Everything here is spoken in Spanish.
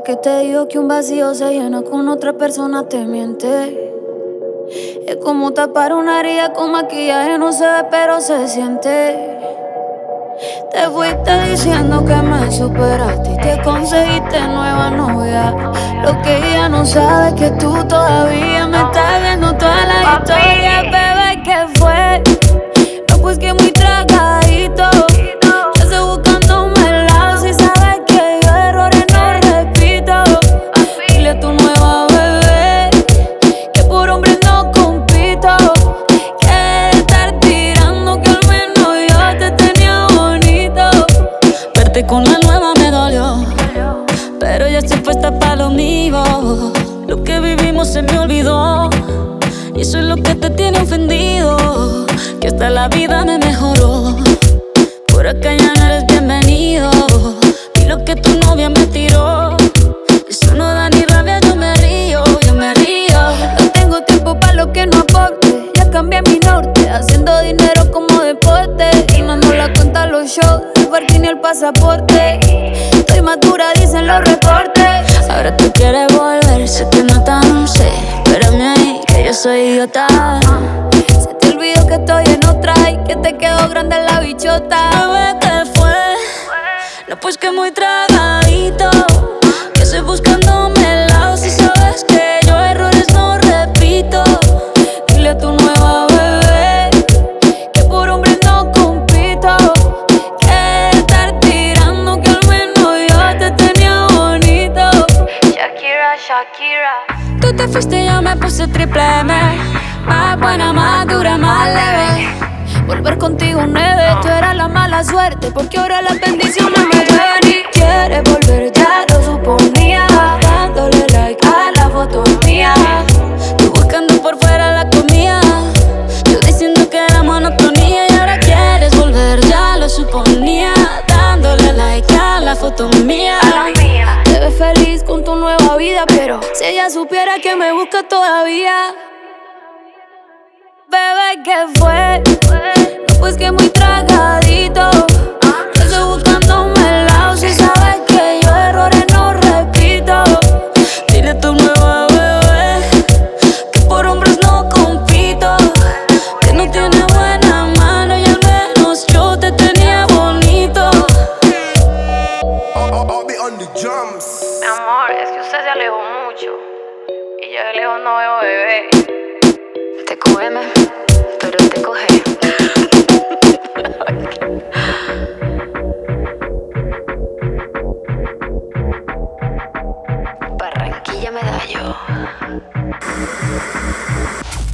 que te digo que un vacío se llena con otra persona te miente. Es como tapar una herida con maquillaje, no se ve pero se siente. Te fuiste diciendo que me superaste y que conseguiste nueva novia. Lo que ella no sabe es que tú todavía me estás viendo toda la historia. Bebé, ¿qué fue? No, pues que muy tragadito. Ya estoy buscándome el lado. Si sabes que yo errores no repito. Dile a tu nueva bebé que por hombre no compito. Que estar tirando, que al menos yo te tenía bonito. Verte con la nueva me dolió, pero ya estoy puesta pa' lo mío. Lo que vivimos se me olvidó, y eso es lo que te tiene ofendido. Que hasta la vida me mejoró. Por acá ya no eres bienvenido. Y lo que tu novia me tiró, eso no da ni rabia, yo me río, yo me río. No tengo tiempo pa' lo que no aporte. Ya cambié mi norte, haciendo dinero como deporte. Y no la cuenta a los shows, el parking ni el pasaporte. Estoy madura, dicen los reportes. Ahora tú quieres volver, sé que no tan sé. Espérame ahí, que yo soy idiota. Se te olvidó que estoy en otra y que te quedó grande la bichota. Bebé, ¿qué fue? No, pues que muy tragadito. Que estoy buscándome el lado. Si sabes que yo errores no repito. Dile a tu nueva bebé que por hombre no compito. Que estar tirando, que al menos yo te tenía bonito. Shakira, Shakira. Tú te fuiste y yo me puse triple M. Más buena, más dura, más leve. Volver contigo nueve, tú eras la mala suerte, porque ahora las bendiciones me llueven. Y quieres volver, ya lo suponía, dándole like a la foto mía. Tú buscando por fuera la comida, yo diciendo que era monotonía. Y ahora quieres volver, ya lo suponía, dándole like a la foto mía. Te ves feliz con tu nueva vida, pero si ella supiera que me busca todavía. Bebé, ¿qué fue? No, pues que muy tragadito. Yo estoy buscándome el lado. Si sabes que yo errores no repito. Dile a tu nueva bebé que por hombres no compito. Que no tiene buena mano y al menos yo te tenía bonito. I'll be on the drums. Mi amor, es que usted se alejó mucho y yo de lejos no veo bebé. Te cógeme, pero te coge. Barranquilla Medallo.